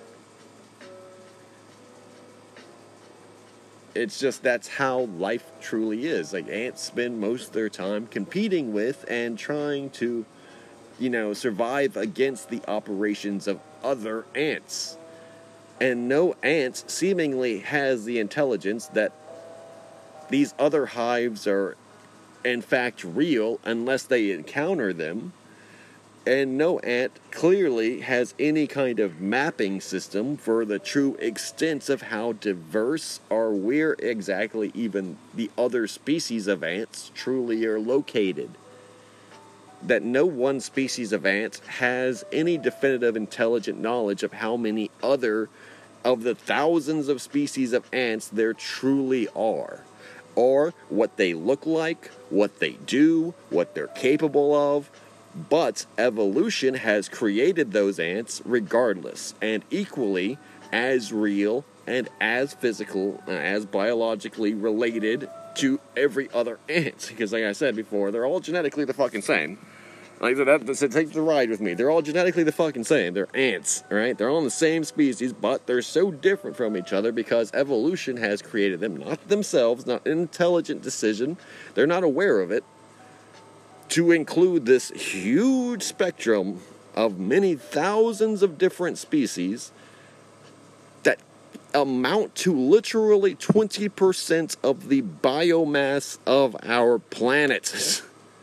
Speaker 2: It's just that's how life truly is. Like, ants spend most of their time competing with and trying to, you know, survive against the operations of other ants. And no ant seemingly has the intelligence that these other hives are in fact real unless they encounter them. And no ant clearly has any kind of mapping system for the true extent of how diverse or where exactly even the other species of ants truly are located. That no one species of ant has any definitive intelligent knowledge of how many other of the thousands of species of ants there truly are, or what they look like, what they do, what they're capable of. But evolution has created those ants regardless, and equally as real and as physical, uh, as biologically related to every other ant. Because like I said before, they're all genetically the fucking same. Like that, so take the ride with me. They're all genetically the fucking same. They're ants, right? They're all in the same species, but they're so different from each other because evolution has created them, not themselves, not an intelligent decision. They're not aware of it. To include this huge spectrum of many thousands of different species that amount to literally twenty percent of the biomass of our planet.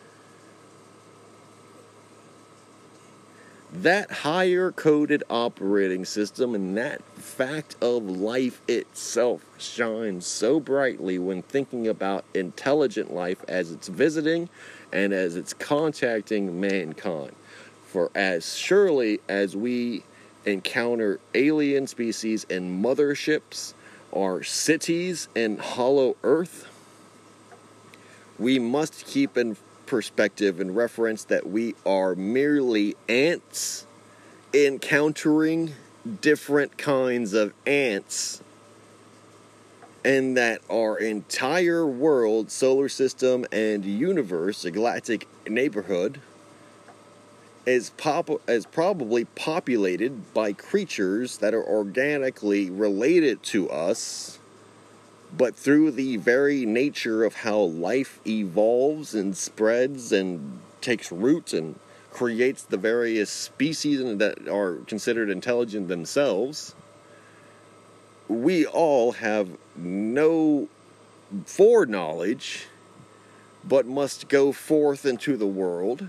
Speaker 2: That higher coded operating system and that fact of life itself shines so brightly when thinking about intelligent life as it's visiting and as it's contacting mankind. For as surely as we encounter alien species in motherships or cities in hollow earth, we must keep in perspective and reference that we are merely ants encountering different kinds of ants, and that our entire world, solar system, and universe, a galactic neighborhood, is pop- is probably populated by creatures that are organically related to us, but through the very nature of how life evolves and spreads and takes root and creates the various species that are considered intelligent themselves, we all have no foreknowledge, but must go forth into the world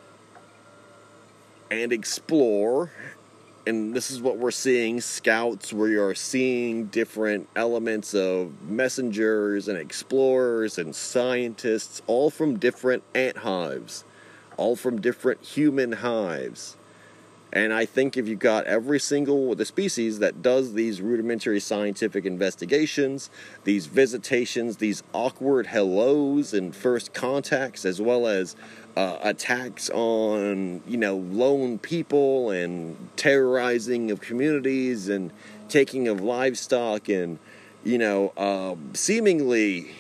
Speaker 2: and explore. And this is what we're seeing, scouts. We are seeing different elements of messengers and explorers and scientists, all from different ant hives, all from different human hives. And I think if you got every single the species that does these rudimentary scientific investigations, these visitations, these awkward hellos and first contacts, as well as uh, attacks on, you know, lone people and terrorizing of communities and taking of livestock and, you know, uh, seemingly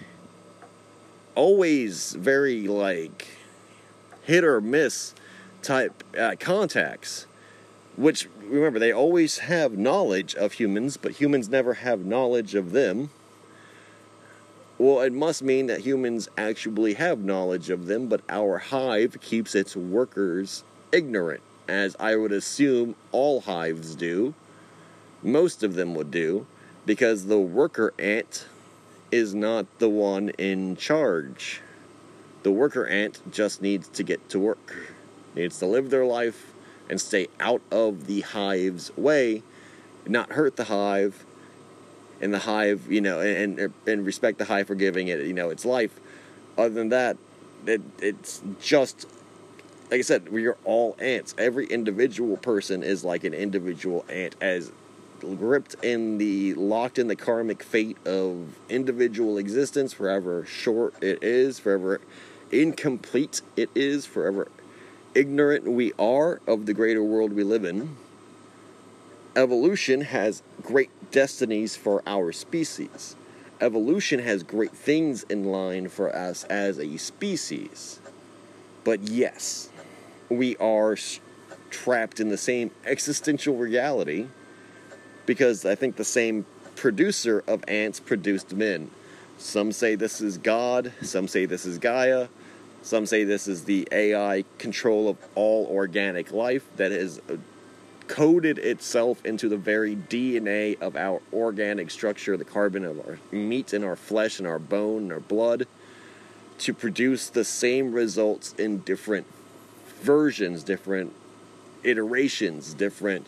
Speaker 2: always very, like, hit or miss type uh, contacts, which, remember, they always have knowledge of humans, but humans never have knowledge of them. Well, it must mean that humans actually have knowledge of them, but our hive keeps its workers ignorant, as I would assume all hives do. Most of them would do, because the worker ant is not the one in charge. The worker ant just needs to get to work, needs to live their life and stay out of the hive's way, not hurt the hive, and the hive, you know, and and respect the hive for giving it, you know, its life. Other than that, it, it's just, like I said, we are all ants. Every individual person is like an individual ant, as gripped in the, locked in the karmic fate of individual existence, forever short it is, forever incomplete it is, forever ignorant we are of the greater world we live in. Evolution has great destinies for our species. Evolution has great things in line for us as a species. But yes, we are trapped in the same existential reality, because I think the same producer of ants produced men. Some say this is God, some say this is Gaia, some say this is the A I control of all organic life that has coded itself into the very D N A of our organic structure, the carbon of our meat and our flesh and our bone and our blood, to produce the same results in different versions, different iterations, different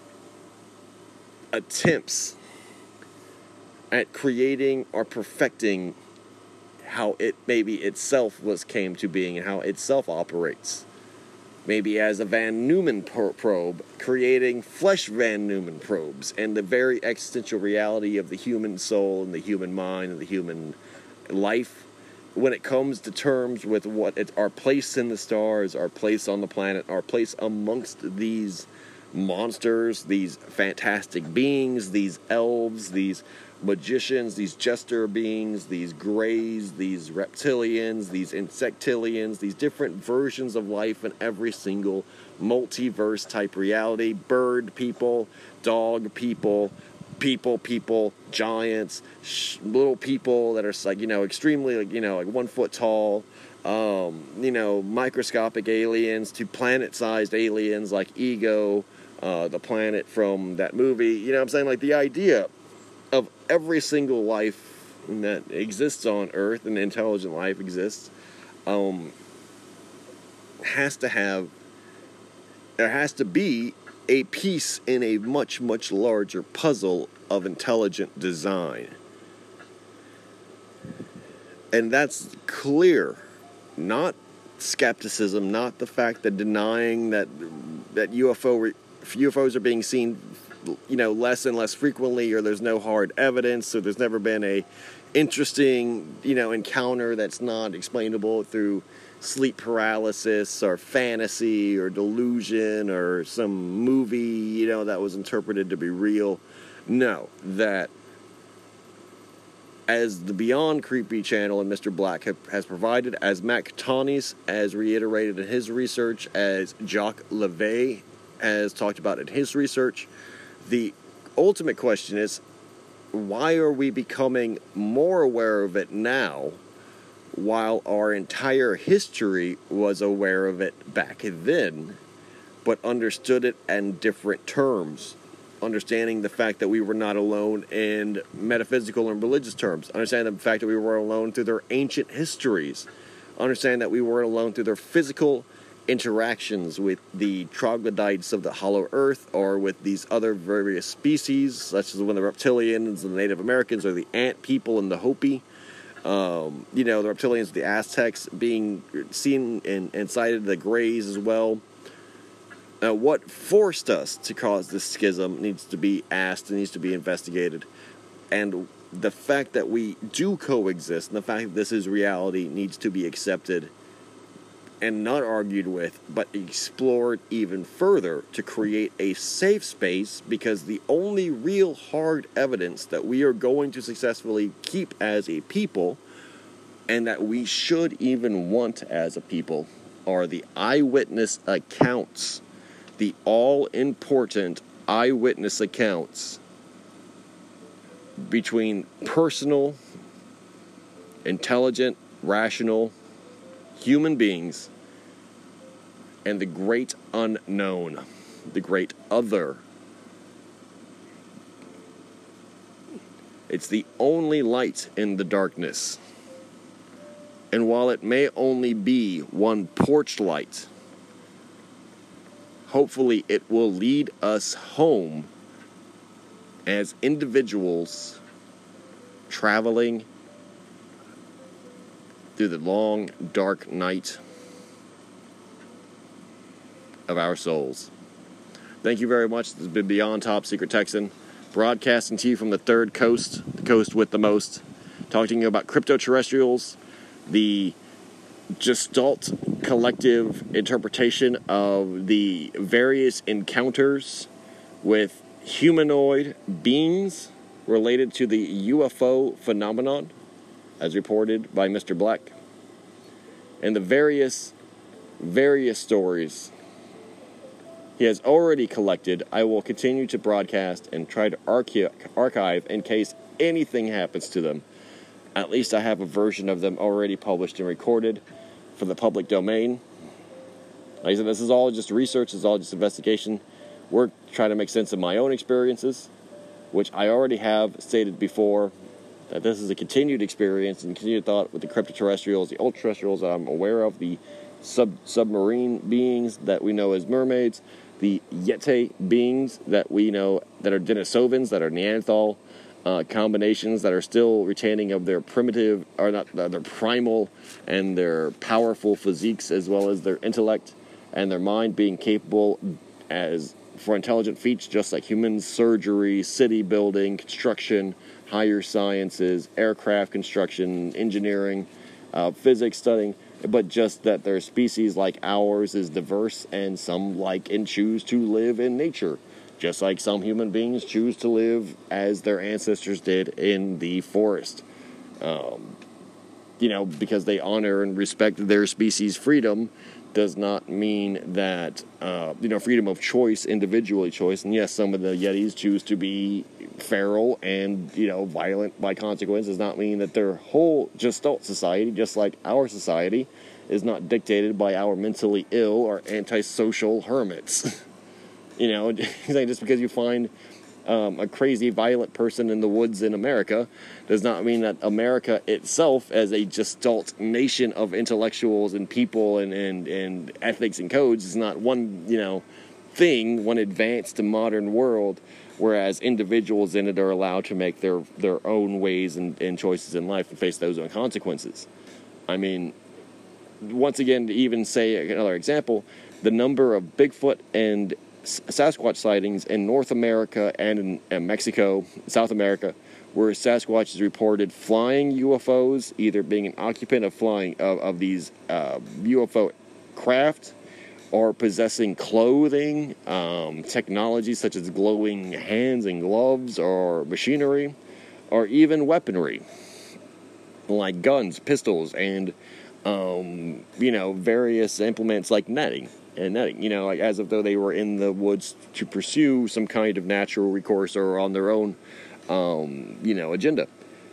Speaker 2: attempts at creating or perfecting how it maybe itself was came to being and how itself operates. Maybe as a Van Neumann probe, creating flesh Van Neumann probes, and the very existential reality of the human soul and the human mind and the human life when it comes to terms with what it, our place in the stars, our place on the planet, our place amongst these monsters, these fantastic beings, these elves, these magicians, these jester beings, these greys, these reptilians, these insectilians, these different versions of life in every single multiverse type reality. Bird people, dog people, people people, giants, sh- little people that are like, you know, extremely, like, you know, like one foot tall, um, you know, microscopic aliens to planet-sized aliens like Ego, uh, the planet from that movie. You know what I'm saying? Like, the idea of every single life that exists on Earth, and intelligent life exists, um, has to have, there has to be a piece in a much, much larger puzzle of intelligent design. And that's clear. Not skepticism, not the fact that denying that that U F O re, U F Os are being seen, you know, less and less frequently, or there's no hard evidence, so there's never been a interesting, you know, encounter that's not explainable through sleep paralysis or fantasy or delusion or some movie, you know, that was interpreted to be real. No, that as the Beyond Creepy channel and Mister Black have, has provided, as Matt Katanis has reiterated in his research, as Jacques Levé has talked about in his research, the ultimate question is, why are we becoming more aware of it now, while our entire history was aware of it back then, but understood it in different terms? Understanding the fact that we were not alone in metaphysical and religious terms. Understanding the fact that we were alone through their ancient histories. Understanding that we weren't alone through their physical interactions with the troglodytes of the Hollow Earth, or with these other various species, such as when the reptilians and the Native Americans, or the ant people and the Hopi. Um, you know, the reptilians, the Aztecs, being seen and, and cited, the Greys as well. Uh, what forced us to cause this schism needs to be asked and needs to be investigated. And the fact that we do coexist, and the fact that this is reality, needs to be accepted and not argued with, but explored even further to create a safe space, because the only real hard evidence that we are going to successfully keep as a people, and that we should even want as a people, are the eyewitness accounts. The all-important eyewitness accounts between personal intelligent, rational human beings and the great unknown, the great other. It's the only light in the darkness. And while it may only be one porch light, hopefully it will lead us home as individuals traveling through the long, dark night of our souls. Thank you very much. This has been Beyond Top Secret Texan, broadcasting to you from the third coast, the coast with the most, talking to you about crypto-terrestrials, the Gestalt collective interpretation of the various encounters with humanoid beings related to the U F O phenomenon, as reported by Mister Black, and the various, various stories he has already collected. I will continue to broadcast and try to archi- archive in case anything happens to them. At least I have a version of them already published and recorded for the public domain. Like I said, this is all just research, this is all just investigation. We're trying to make sense of my own experiences, which I already have stated before, that this is a continued experience and continued thought with the cryptoterrestrials, the ultra-terrestrials that I'm aware of, the sub submarine beings that we know as mermaids, the Yeti beings that we know that are Denisovans, that are Neanderthal uh, combinations that are still retaining of their primitive, or not, uh, their primal and their powerful physiques, as well as their intellect and their mind being capable as for intelligent feats just like humans, surgery, city building, construction, higher sciences, aircraft construction, engineering, uh, physics studying, but just that their species like ours is diverse and some like and choose to live in nature, just like some human beings choose to live as their ancestors did in the forest. Um, you know, because they honor and respect their species' freedom does not mean that, uh, you know, freedom of choice, individually choice. And yes, some of the Yetis choose to be feral and, you know, violent by consequence, does not mean that their whole Gestalt society, just like our society, is not dictated by our mentally ill or antisocial hermits. You know, just because you find um, a crazy, violent person in the woods in America does not mean that America itself, as a Gestalt nation of intellectuals and people and, and, and ethics and codes, is not one, you know, thing, one advanced modern world, whereas individuals in it are allowed to make their, their own ways and, and choices in life and face those own consequences. I mean, once again, to even say another example, the number of Bigfoot and Sasquatch sightings in North America and in, in Mexico, South America, where Sasquatch is reported flying U F Os, either being an occupant of flying of, of these uh, U F O craft, or possessing clothing, um, technology such as glowing hands and gloves, or machinery, or even weaponry, like guns, pistols, and um, you know, various implements like netting. And netting, you know, like as if though they were in the woods to pursue some kind of natural recourse or on their own, um, you know, agenda.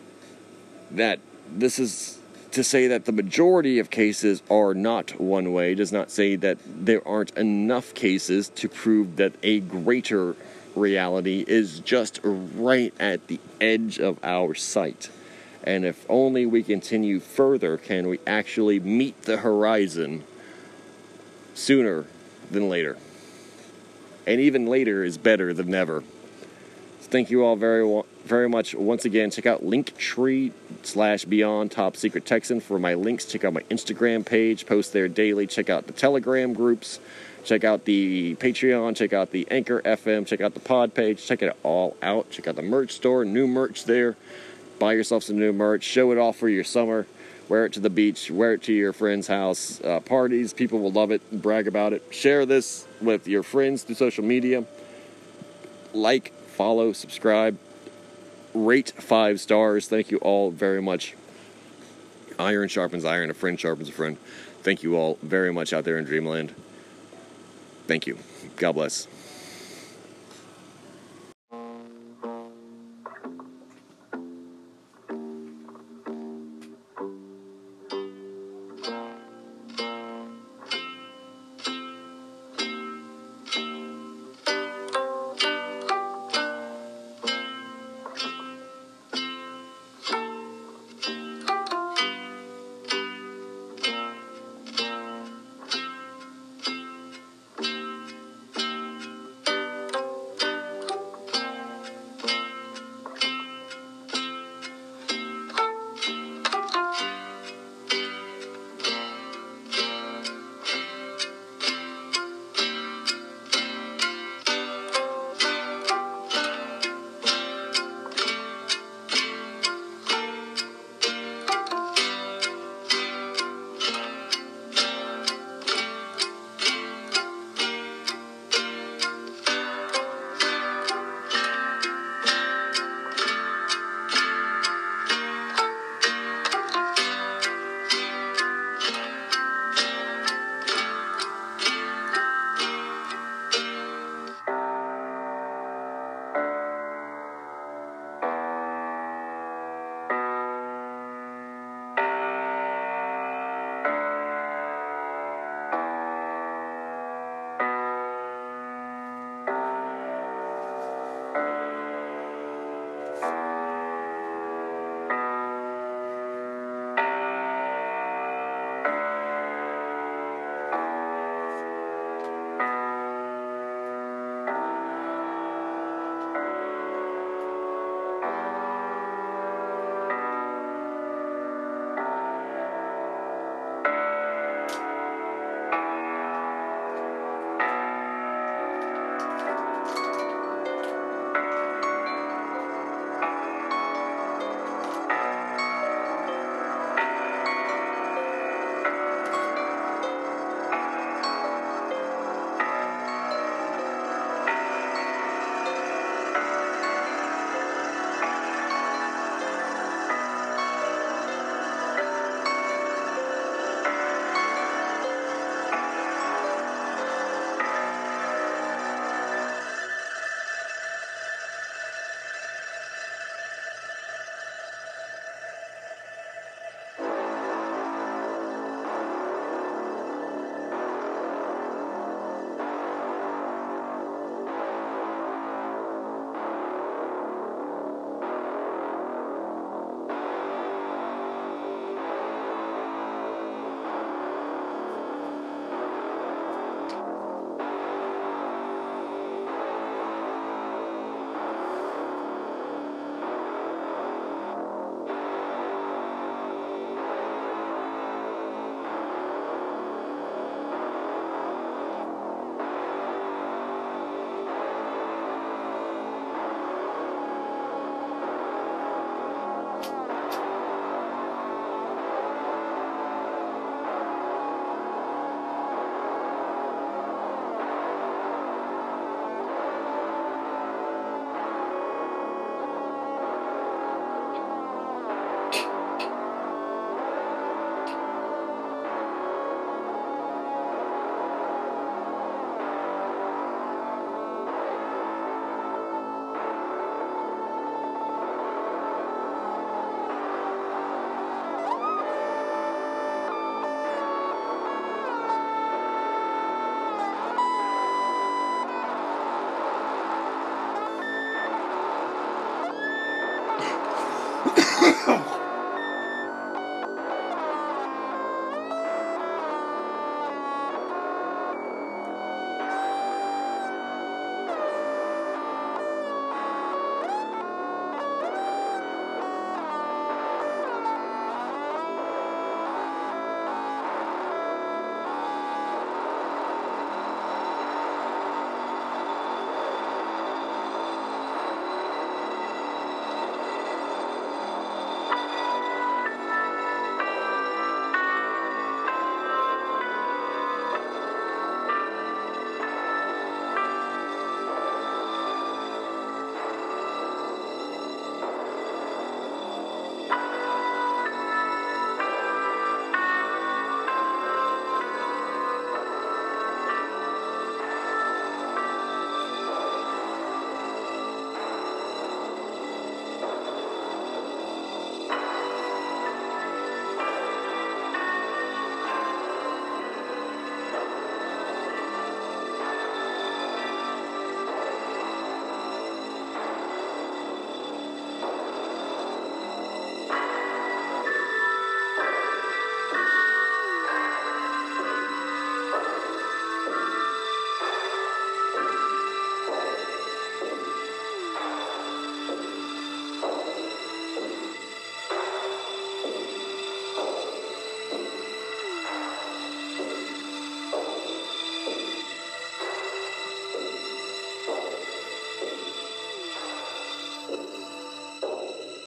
Speaker 2: That this is to say that the majority of cases are not one way does not say that there aren't enough cases to prove that a greater reality is just right at the edge of our sight. And if only we continue further, can we actually meet the horizon sooner than later. And even later is better than never. So thank you all very very much once again. Check out Linktree slash Beyond Top Secret Texan for my links. Check out my Instagram page, post there daily. Check out the Telegram groups. Check out the Patreon. Check out the Anchor F M. Check out the pod page. Check it all out. Check out the merch store. New merch there. Buy yourself some new merch. Show it off for your summer. Wear it to the beach, wear it to your friend's house, uh, parties. People will love it, brag about it. Share this with your friends through social media. Like, follow, subscribe, rate five stars. Thank you all very much. Iron sharpens iron, a friend sharpens a friend. Thank you all very much out there in Dreamland. Thank you. God bless.